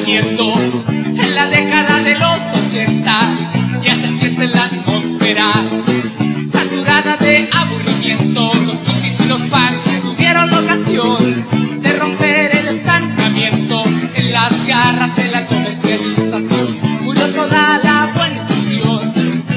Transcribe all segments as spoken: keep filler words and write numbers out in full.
viviendo en la década de los ochenta. Ya se siente la atmósfera saturada de aburrimiento. Los hippies y los punks tuvieron la ocasión de romper el estancamiento. En las garras de la comercialización murió toda la buena intención.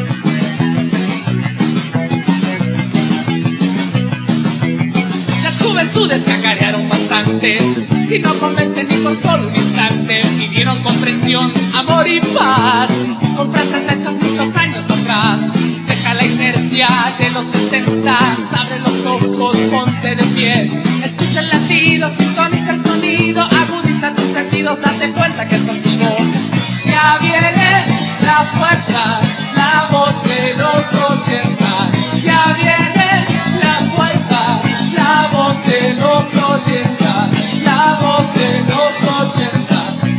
Las juventudes cacarearon bastante y no convencen ni por solo un instante. Pidieron comprensión, amor y paz con frases hechas muchos años atrás. Deja la inercia de los setentas, abre los ojos, ponte de pie. Escucha el latido, sintoniza el sonido, agudiza tus sentidos, date cuenta que estás vivo. Ya viene la fuerza, la voz de los ochenta. Ya viene la fuerza, la voz de los ochenta. La voz de los ochenta.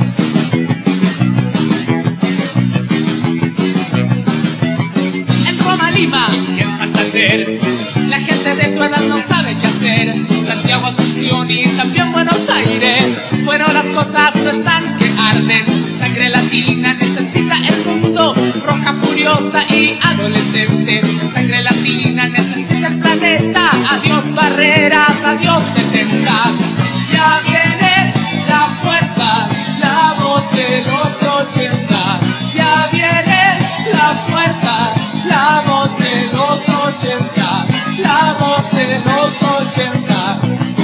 En Roma, Lima y en Santander, la gente de tu edad no sabe qué hacer. Santiago, Asunción y también Buenos Aires. Bueno, las cosas no están que arden. Sangre latina necesita el mundo. Roja, furiosa y adolescente. Sangre latina necesita el planeta. Adiós barreras, adiós setentas. Ya viene la fuerza, la voz de los ochenta. Ya viene la fuerza, la voz de los ochenta. La voz de los ochenta.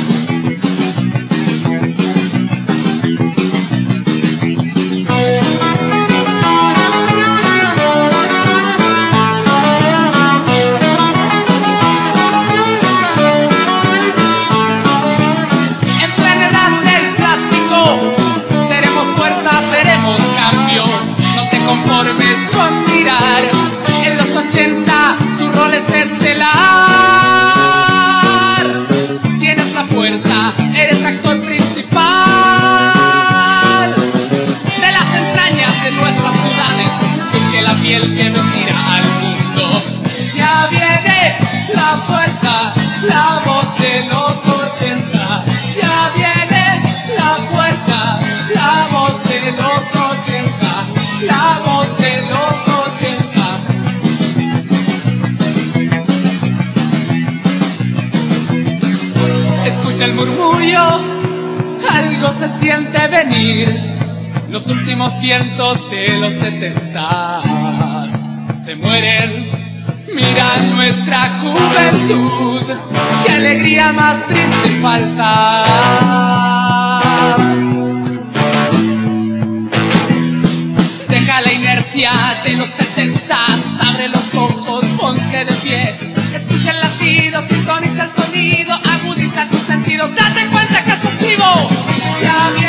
Seremos cambio, no te conformes con mirar. En los ochenta tu rol es estelar. Tienes la fuerza, eres actor principal. De las entrañas de nuestras ciudades surge la piel que vestirá al mundo. Ya viene la fuerza, la voz de los ochenta. Ya viene la fuerza, la voz de los ochenta, la voz de los ochenta. Escucha el murmullo, algo se siente venir. Los últimos vientos de los setentas se mueren. Mira nuestra juventud, qué alegría más triste y falsa. Deja la inercia de los setentas, abre los ojos, ponte de pie. Escucha el latido, sintoniza el sonido, agudiza tus sentidos, date cuenta que estás vivo. Ya